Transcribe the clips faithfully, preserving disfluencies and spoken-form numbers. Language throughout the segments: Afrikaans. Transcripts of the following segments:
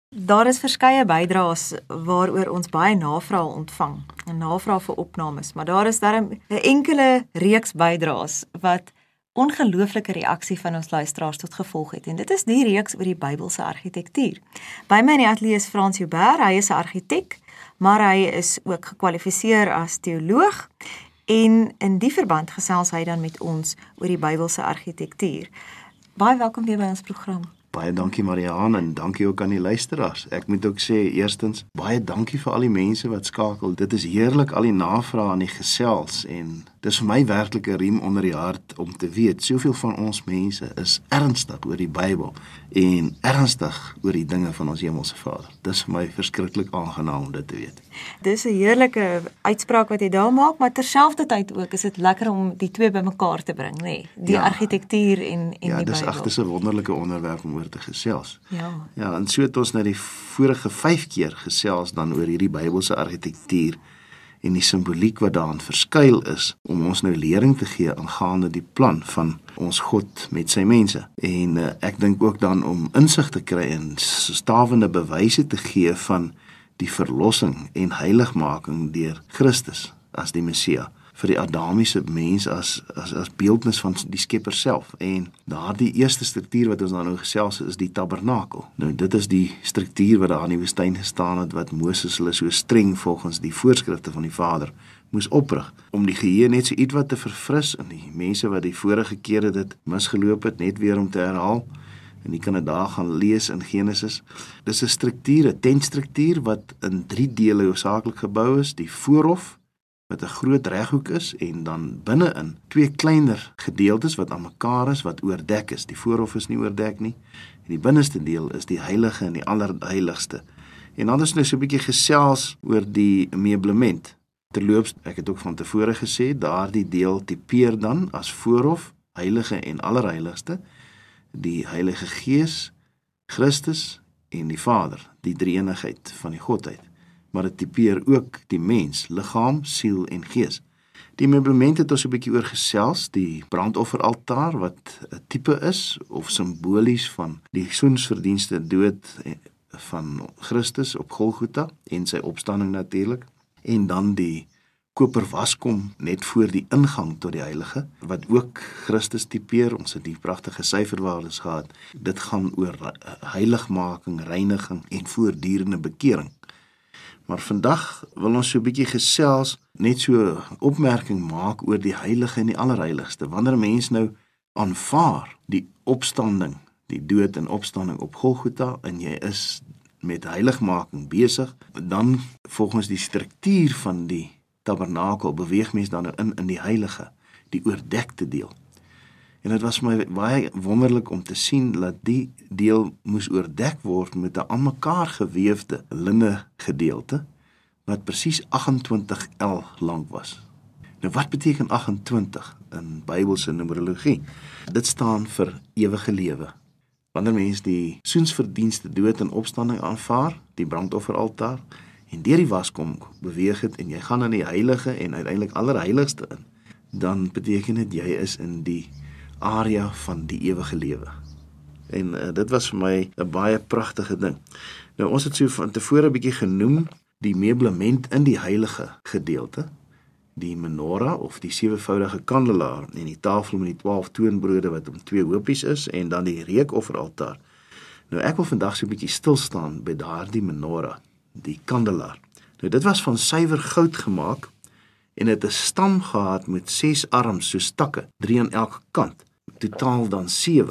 Daar is verskeie bydraes waaroor ons baie navrae ontvang, 'n navraag vir opnames, maar daar is darm 'n enkele reeks bydraes wat ongelooflike reaksie van ons luisteraars tot gevolg het, en dit is die reeks oor die Bybelse argitektuur. By my in die ateljee is Frans Joubert, hy is 'n argitek, maar hy is ook gekwalifiseer as teoloog, en in die verband gesels hy dan met ons oor die Bybelse argitektuur. Baie welkom weer by ons program. Baie dankie Mariaan en dankie ook aan die luisteraars. Ek moet ook sê, eerstens, baie dankie vir al die mense wat skakel. Dit is heerlik, al die navrae en die gesels, en dit is vir my werklik 'n riem onder die hart om te weet, soveel van ons mense is ernstig oor die Bybel en ernstig oor die dinge van ons Hemelse Vader. Dit is vir my verskriklik aangenaam om dit te weet. Dis 'n heerlike uitspraak wat jy daar maak, maar terselfdertyd ook is dit lekker om die twee bymekaar te bring, nê? Nee? Die ja, argitektuur en, en ja, die Bybel. Ja, dis agter 'n wonderlike onderwerp om oor te gesels. Ja. Ja, en so het ons nou die vorige vyf keer gesels dan oor hierdie Bybelse argitektuur en die simboliek wat daarin verskuil is, om ons nou lering te gee aangaande die plan van ons God met sy mense. En uh, ek dink ook dan om insig te kry en stawende bewyse te gee van die verlossing en heiligmaking deur Christus as die Messia, vir die Adamiese mens as, as, as beeldnis van die Skepper self. En daardie eerste struktuur wat ons dan nou gesels is die tabernakel. Nou dit is die struktuur wat daar in die woestyn gestaan het, wat Moses hulle so streng volgens die voorskrifte van die Vader moes oprig, om die geheue net so ietwat te verfris, en die mense wat die vorige kere dit misgeloop het, net weer om te herhaal. En jy kan dit daar gaan lees in Genesis. Dis 'n struktuur, 'n tentstruktuur wat in drie dele hoofsaaklik gebou is, die voorhof, wat 'n groot reghoek is, en dan binne-in twee kleiner gedeeltes wat aan mekaar is, wat oordek is. Die voorhof is nie oordek nie, en die binneste deel is die heilige en die allerheiligste. En dan is nou so 'n bietjie gesels oor die meublement. Terloops, ek het ook van tevore gesê, daardie deel tipeer dan as voorhof, heilige en allerheiligste, die Heilige Gees, Christus en die Vader, die drie-eenigheid van die Godheid. Maar dit tipeer ook die mens, liggaam, siel en gees. Die meublement het ons 'n bietjie oor gesels, die brandofferaltaar wat 'n tipe is, of simbolies van die soensverdienste dood van Christus op Golgotha, en sy opstanding natuurlik, en dan die koper waskom net voor die ingang tot die heilige, wat ook Christus tipeer. Ons het die pragtige syferwaardes gehad. Dit gaan oor heiligmaking, reiniging en voortdurende bekering. Maar vandag wil ons so 'n bietjie gesels, net so opmerking maak oor die heilige en die allerheiligste. Wanneer 'n mens nou aanvaar die opstanding, die dood en opstanding op Golgotha, en jy is met heiligmaking besig, dan volgens die struktuur van die tabernakel beweeg mens dan nou in in die heilige, die oordekte deel. En dit was my baie wonderlik om te sien dat die deel moes oordek word met 'n aan mekaar geweefde linne gedeelte, wat presies agt-en-twintig el lank was. Nou wat beteken agt-en-twintig in Bybelse numerologie? Dit staan vir ewige lewe. Wanneer mens die soensverdienste dood en opstanding aanvaar, die brandofferaltaar, en deur die waskom beweeg het, en jy gaan in die heilige en uiteindelik allerheiligste in, dan beteken dit jy is in die area van die ewige lewe. En uh, dit was vir my 'n baie pragtige ding. Nou ons het so van tevore 'n bietjie genoem die meublement in die heilige gedeelte, die menorah of die sewevoudige kandelaar, en die tafel met die twaalf toonbrode wat om twee hopies is, en dan die reukofferaltaar. Nou ek wil vandag so 'n bietjie stil staan by daardie menorah, die kandelaar. Nou dit was van suiwer goud gemaak, en het 'n stam gehad met ses arms soos takke, drie aan elke kant, totaal dan sewe.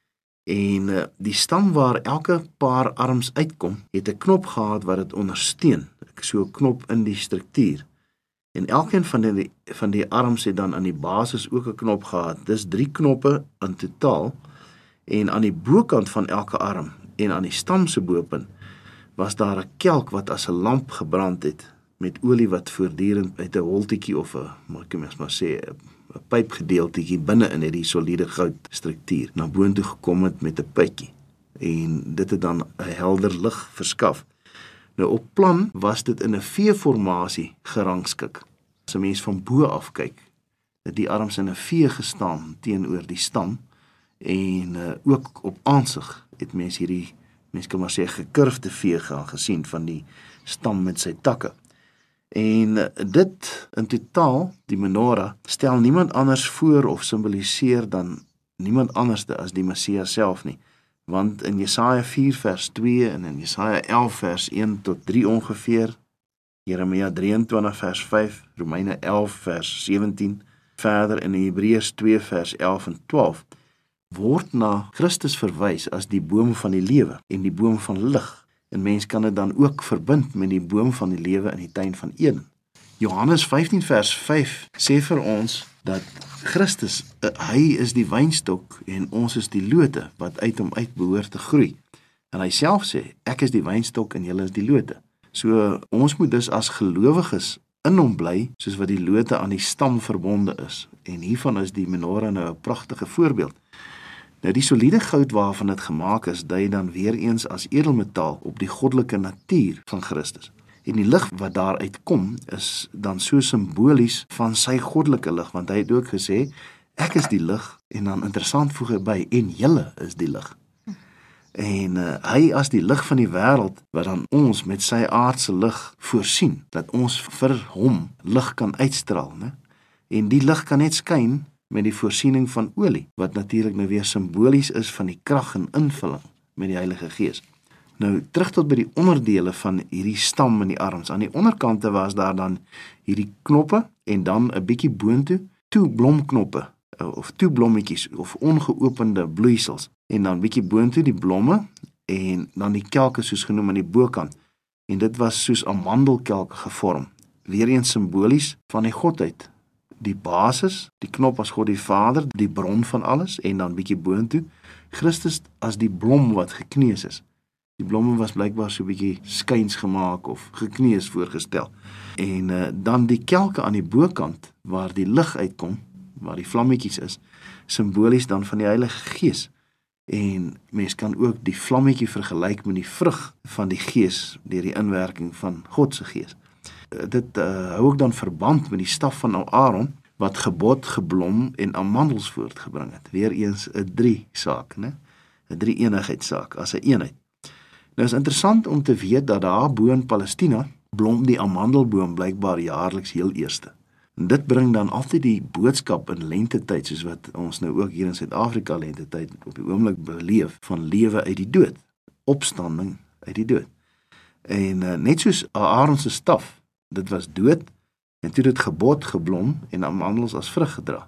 En uh, die stam waar elke paar arms uitkom, het 'n knop gehad wat dit ondersteun, so 'n knop in die struktuur. En elkeen van die, van die arms het dan aan die basis ook 'n knop gehad. Dis drie knoppe in totaal, en aan die bokant van elke arm, en aan die stam se bopunt, was daar 'n kelk wat as 'n lamp gebrand het, met olie wat voortdurend uit 'n holtetjie of 'n, maar ek kan maar sê, 'n pypgedeeltetjie binne in hierdie soliede goudstruktuur na boontoe gekom het met 'n pypjie. En dit het dan 'n helder lig verskaf. Nou op plan was dit in 'n V-formasie gerangskik. As 'n mens van bo af kyk, het die arms in 'n V gestaan teenoor die stam, en uh, ook op aansig het mens hierdie mens kan maar sê gekurfde veeg aangesien van die stam met sy takke. En dit in totaal, die menorah, stel niemand anders voor of simboliseer dan niemand anders as die Messias self nie. Want in Jesaja vier vers twee en in Jesaja elf vers een tot drie ongeveer, Jeremia drieëntwintig vers vyf, Romeine elf vers sewentien, verder in Hebreërs twee vers elf en twaalf, word na Christus verwys as die boom van die lewe en die boom van lig. En mens kan dit dan ook verbind met die boom van die lewe in die tuin van Eden. Johannes vyftien vers vyf sê vir ons dat Christus, hy is die wynstok en ons is die lote wat uit hom uit behoort te groei. En hy self sê, ek is die wynstok en julle is die lote. So ons moet dus as gelowiges in hom bly, soos wat die lote aan die stam verbonde is. En hiervan is die menorah nou 'n pragtige voorbeeld. Nou die soliede goud waarvan dit gemaak is, dui dan weer eens as edelmetaal op die goddelike natuur van Christus. En die lig wat daaruit kom, is dan so simbolies van sy goddelike lig, want hy het ook gesê, ek is die lig, en dan interessant voeg hy by, en julle is die lig. En uh, hy as die lig van die wêreld, wat dan ons met sy aardse lig voorsien, dat ons vir hom lig kan uitstraal, né? En die lig kan net skyn met die voorsiening van olie, wat natuurlik nou weer simbolies is van die krag en invulling met die Heilige Gees. Nou, terug tot by die onderdele van hierdie stam in die arms. Aan die onderkante was daar dan hierdie knoppe, en dan 'n bietjie boontoe, toe blomknoppe, of toe blommetjies, of ongeopende bloeisels, en dan bietjie boontoe die blomme, en dan die kelke soos genoem aan die bokant, en dit was soos amandelkelke gevorm, weer eens simbolies van die godheid. Die basis, die knop as God die Vader, die bron van alles, en dan bietjie boontoe, Christus as die blom wat gekneus is. Die blomme was blykbaar so bietjie skuins gemaak of gekneus voorgestel. En uh, dan die kelke aan die bokant, waar die lig uitkom, waar die vlammetjies is, simbolies dan van die Heilige Gees. En mens kan ook die vlammetjie vergelyk met die vrug van die Gees, deur die inwerking van God se Gees. Dit uh, hou ook dan verband met die staf van Aaron, wat gebod, geblom en amandels voortgebring het. Weereens 'n drie saak, né? 'n drie eenheidssaak, as 'n eenheid. Nou is interessant om te weet dat daar bo in Palestina blom die amandelboom blykbaar jaarliks heel eerste. En dit bring dan altyd die boodskap in lentetyd, soos wat ons nou ook hier in Suid-Afrika lentetyd op die oomblik beleef, van lewe uit die dood, opstanding uit die dood. En uh, net soos Aaron se staf, dit was dood, en toe dit gebod, geblom en amandels as vrug gedra.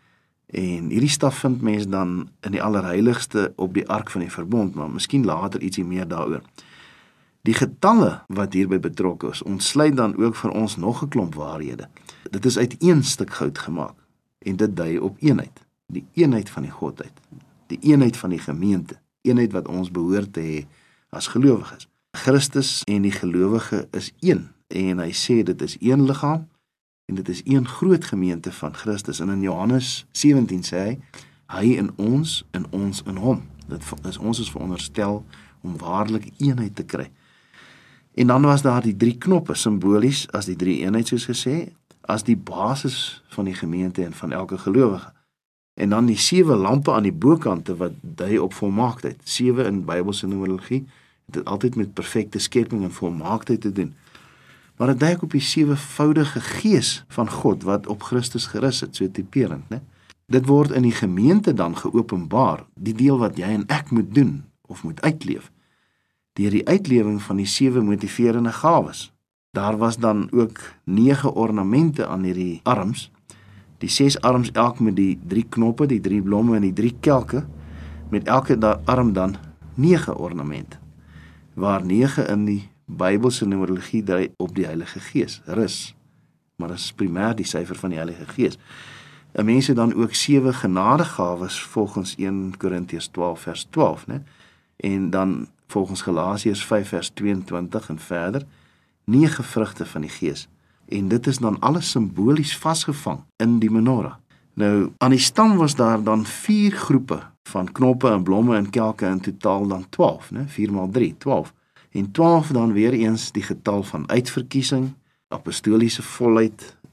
En hierdie staf vind mens dan in die allerheiligste op die ark van die verbond, maar miskien later ietsie meer daaroor. Die getalle wat hierby betrokke is, ontsluit dan ook vir ons nog 'n klomp waarhede. Dit is uit een stuk goud gemaak, en dit dui op eenheid, die eenheid van die godheid, die eenheid van die gemeente, eenheid wat ons behoort te hê as gelowiges. Christus en die gelowige is een, en hy sê dit is een liggaam, en dit is een groot gemeente van Christus. En in Johannes sewentien sê hy, hy in ons en ons in hom. Dit is ons is veronderstel om waarlik eenheid te kry. En dan was daar die drie knoppe, simbolies as die drie eenheid soos gesê, as die basis van die gemeente en van elke gelowige. En dan die sewe lampe aan die bokante wat dui op volmaaktheid. Sewe in Bybelse numerologie het dit altyd met perfekte skepping en volmaaktheid te doen. Maar dit dui ook op die sewevoudige gees van God wat op Christus gerus het, so typerend, né? Dit word in die gemeente dan geopenbaar, die deel wat jy en ek moet doen of moet uitleef, deur die uitlewing van die sewe motiverende gawes. Daar was dan ook nege ornamente aan hierdie arms, die ses arms elk met die drie knoppe, die drie blomme en die drie kelke, met elke arm dan nege ornamente, waar nege in die Bybelse numerologie dui op die Heilige Gees, rus, maar dit is primêr die syfer van die Heilige Gees. En mense dan ook sewe genadegawes volgens eerste Korintiërs twaalf vers twaalf, né? En dan volgens Galasiërs vyf vers tweeëntwintig en verder, nege vrugte van die Gees. En dit is dan alles simbolies vasgevang in die menorah. Nou, aan die stam was daar dan vier groepe van knoppe en blomme en kelke, in totaal dan twaalf, né? vier maal drie, twaalf. En twaalf dan weer eens die getal van uitverkiesing, apostoliese volheid,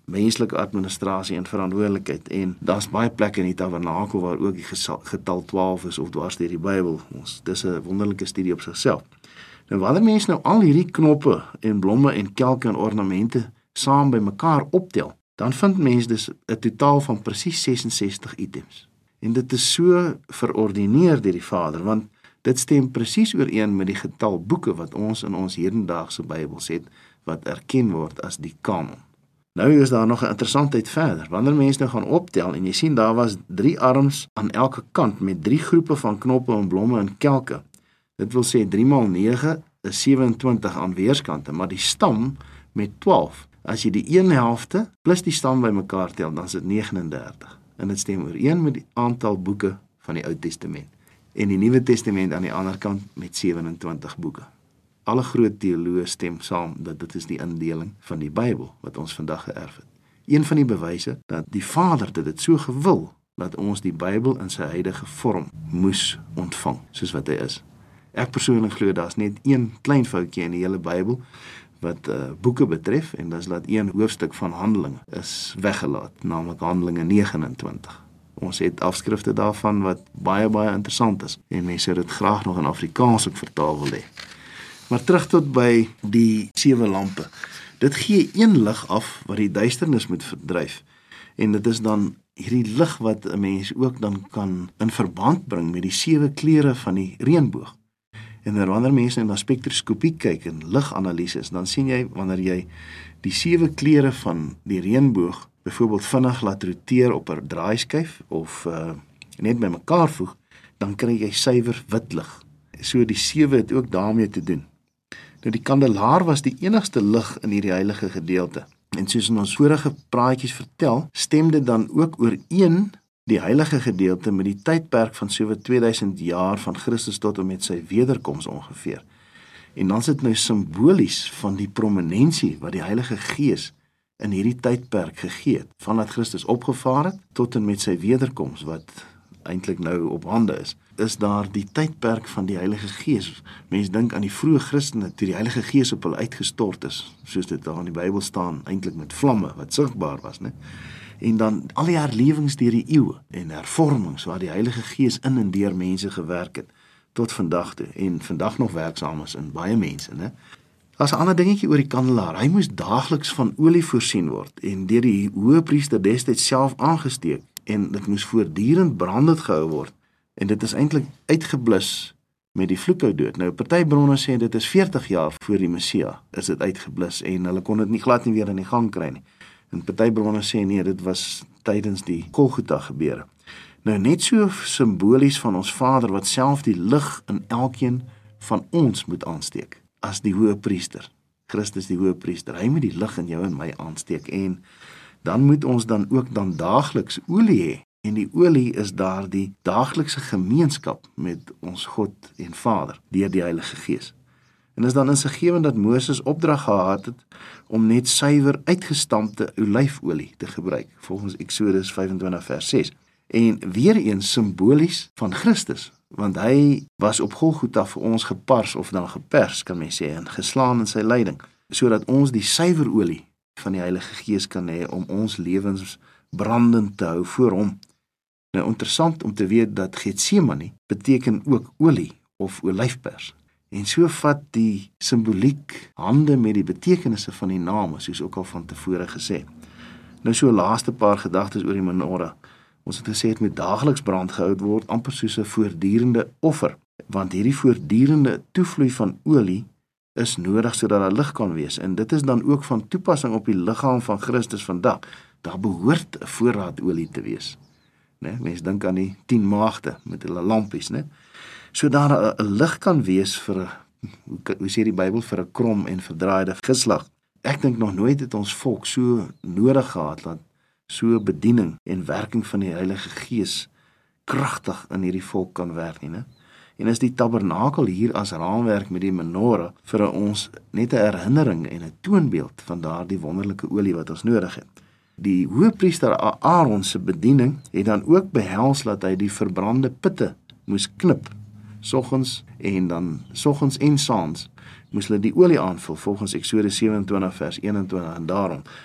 menslike administrasie en verantwoordelikheid, en daar's baie plekke in die tabernakel waar ook die getal twaalf is, of dwars deur die Bybel. Ons, dis 'n wonderlike studie op sigself. Nou wanneer mense nou al hierdie knoppe en blomme en kelke en ornamente saam by mekaar optel, dan vind mense dus 'n totaal van presies ses en sestig items. En dit is so verordineer deur die Vader, want dit stem presies ooreen met die getal boeke wat ons in ons hedendaagse Bybels het, wat erken word as die kanon. Nou is daar nog 'n interessantheid verder. Wanneer mense nou gaan optel en jy sien daar was drie arms aan elke kant met drie groepe van knoppe en blomme en kelke. Dit wil sê drie maal nege is sewe-en-twintig aan weerskante, maar die stam met twaalf. As jy die een helfte plus die stam bymekaar tel, dan is dit negenendertig. En dit stem ooreen met die aantal boeke van die Ou Testament. En die Nuwe Testament aan die ander kant met sewe-en-twintig boeke. Alle groot teoloë stem saam dat dit is die indeling van die Bybel wat ons vandag geërf het. Een van die bewyse dat die Vader dit het so gewil dat ons die Bybel in sy huidige vorm moes ontvang, soos wat hy is. Ek persoonlik glo daar's net een klein foutjie in die hele Bybel wat uh, boeke betref, en dis dat een hoofstuk van Handelinge is weggelaat, naamlik Handelinge negen-en-twintig. Ons het afskrifte daarvan wat baie baie interessant is, en mense sou dit graag nog in Afrikaans ook vertaal wil hê. Maar terug tot by die sewe lampe. Dit gee een lig af wat die duisternis moet verdryf, en dit is dan hierdie lig wat 'n mens ook dan kan in verband bring met die sewe kleure van die reënboog. En wanneer mense na spektroskopie kyk en liganalises, dan sien jy, wanneer jy die sewe kleure van die reënboog byvoorbeeld vinnig laat roteer op 'n draaiskyf of uh, net by mekaar voeg, dan kry jy suiwer wit lig. So die sewe het ook daarmee te doen. Nou die kandelaar was die enigste lig in hierdie heilige gedeelte. En soos in ons vorige praatjies vertel, stem dit dan ook ooreen die heilige gedeelte met die tydperk van so wat tweeduisend jaar van Christus tot en met sy wederkoms ongeveer. En dan is dit nou simbolies van die prominensie wat die Heilige Gees in hierdie tydperk gegee het, vandat Christus opgevaar het tot en met sy wederkoms wat eintlik nou op hande is, is daar die tydperk van die Heilige Gees. Mense dink aan die vroeë Christene toe die Heilige Gees op hulle uitgestort is, soos dit daar in die Bybel staan, eintlik met vlamme wat sigbaar was, né? En dan al die herlewings deur die eeue en hervormings waar die Heilige Gees in en deur mense gewerk het tot vandag toe en vandag nog werksaam is in baie mense, né? Daar's 'n ander dingetjie oor die kandelaar. Hy moes daagliks van olie voorsien word en deur die hoëpriester destyds self aangesteek en dit moes voortdurend brandend gehou word. En dit is eintlik uitgeblus met die vloekhoudood. Nou party bronne sê dit is veertig jaar voor die Messia is dit uitgeblus en hulle kon dit nie glad nie weer in die gang kry nie. En party bronne sê nee, dit was tydens die Golgotha gebeure. Nou net so simbolies van ons Vader wat self die lig in elkeen van ons moet aansteek as die hoëpriester. Christus die hoëpriester. Hy moet die lig in jou en my aansteek en dan moet ons dan ook dan daagliks olie hê. En die olie is daar die daaglikse gemeenskap met ons God en Vader deur die Heilige Gees. En is dan in sy gewend dat Moses opdrag gehad het om net suiwer uitgestampte olyfolie te gebruik, volgens Eksodus vyf-en-twintig vers ses. En weer eens simbolies van Christus, want hy was op Golgotha vir ons gepars of dan gepers, kan mens sê, en geslaan in sy lyding, sodat ons die suiwerolie van die Heilige Gees kan hê om ons lewens brandend te hou voor hom. Nou interessant om te weet dat Getsemane beteken ook olie of olyfpers. En so vat die simboliek hande met die betekenisse van die name, soos ook al van tevore gesê. Nou so laaste paar gedagtes oor die menorah. Ons het gesê het moet daagliks brand gehou word, amper soos 'n voortdurende offer, want hierdie voortdurende toevloei van olie is nodig sodat daar lig kan wees. En dit is dan ook van toepassing op die liggaam van Christus vandag. Daar behoort 'n voorraad olie te wees. Nee, mense dink aan die tien maagde met hulle lampies, né? So daar 'n lig kan wees vir 'n, hoe, hoe sê die Bybel, vir 'n krom en verdraaide geslag. Ek dink nog nooit het ons volk so nodig gehad dat so bediening en werking van die Heilige Gees kragtig in hierdie volk kan werk nie, né? En is die tabernakel hier as raamwerk met die menorah vir ons net 'n herinnering en 'n toonbeeld van daardie wonderlike olie wat ons nodig het. Die hoëpriester Aaron se bediening het dan ook behels dat hy die verbrande pitte moes knip, soggens en dan soggens en saans moes hulle die olie aanvul volgens Eksodus sewe-en-twintig vers een-en-twintig en daarom.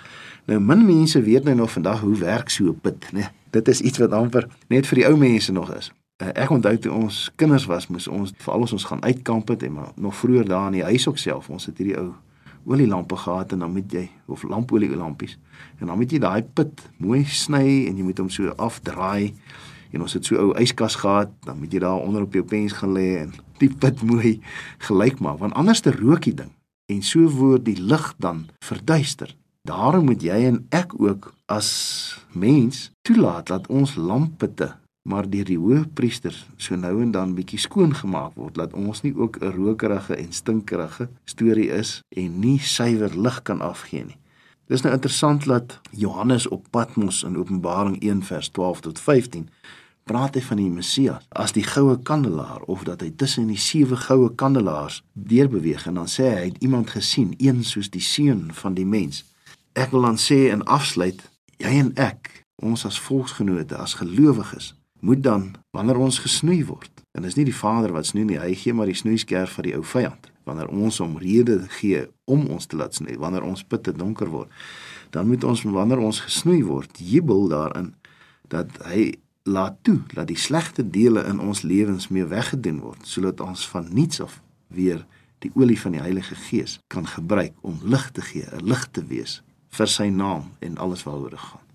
Nou min mense weet nou nog vandag hoe werk so 'n put, né? Dit is iets wat amper net vir die ou mense nog is. Uh, ek onthou toe ons kinders was, moes ons veral as ons gaan uitkamp het en maar nog vroeër daar in die huis ook self, ons het hierdie ou olielampe gehad en dan moet jy of lampolie lampies en dan moet jy daai put mooi sny en jy moet hom so afdraai en ons het so ou yskas gehad, dan moet jy daar onder op jou pens gaan lê en die put mooi gelyk maak, want anders te rook die ding en so word die lig dan verduister. Daarom moet jy en ek ook as mens toelaat dat ons lamputte maar deur die hoëpriester so nou en dan bietjie skoon gemaak word, dat ons nie ook 'n rokerige en stinkerige storie is en nie suiwer lig kan afgee nie. Dis nou interessant dat Johannes op Patmos in Openbaring een vers twaalf tot vyftien praat hy van die Messias as die goue kandelaar, of dat hy tussen die sewe goue kandelaars deurbeweeg, en dan sê hy, hy het iemand gesien, een soos die seun van die mens. Ek wil dan sê en afsluit, jy en ek, ons as volksgenote, as gelowiges, moet dan, wanneer ons gesnoei word, en dis nie die Vader wat snoei nie, hy gee maar die snoeiskerf vir die ou vyand, wanneer ons hom rede gee om ons te laat snoei, wanneer ons putte donker word, dan moet ons, wanneer ons gesnoei word, jubel daarin, dat hy laat toe, dat die slegte dele in ons lewens mee weggedoen word, sodat ons van niets af weer die olie van die Heilige Gees kan gebruik om lig te gee, 'n lig te wees vir sy naam en alles waaroor dit gaan.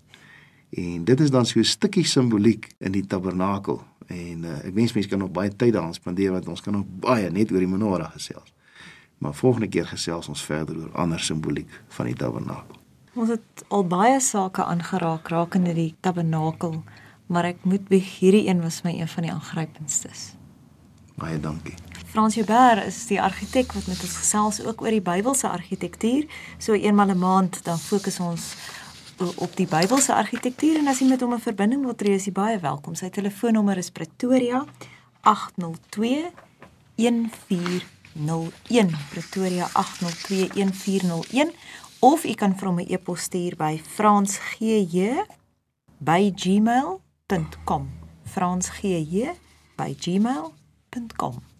En dit is dan so 'n stukkie simboliek in die tabernakel. En uh, ek wens mense kan nog baie tyd daaraan spandeer, want ons kan nog baie net oor die menorah gesels. Maar volgende keer gesels ons verder oor ander simboliek van die tabernakel. Ons het al baie sake aangeraak rakende die tabernakel, maar ek moet bieg, hierdie een was my een van die aangrypendstes. Baie dankie. Frans Joubert is die argitek wat met ons gesels ook oor die Bybelse argitektuur. So eenmal 'n maand dan fokus ons op die Bybelse argitektuur, en as jy met hom 'n verbinding wil tree, is hy baie welkom. Sy telefoonnommer is Pretoria agt nul twee een vier nul een, Pretoria agt nul twee een vier nul een, of jy kan vir hom 'n e-pos stuur by fransgj by gmail punt com, fransgj by gmail punt com.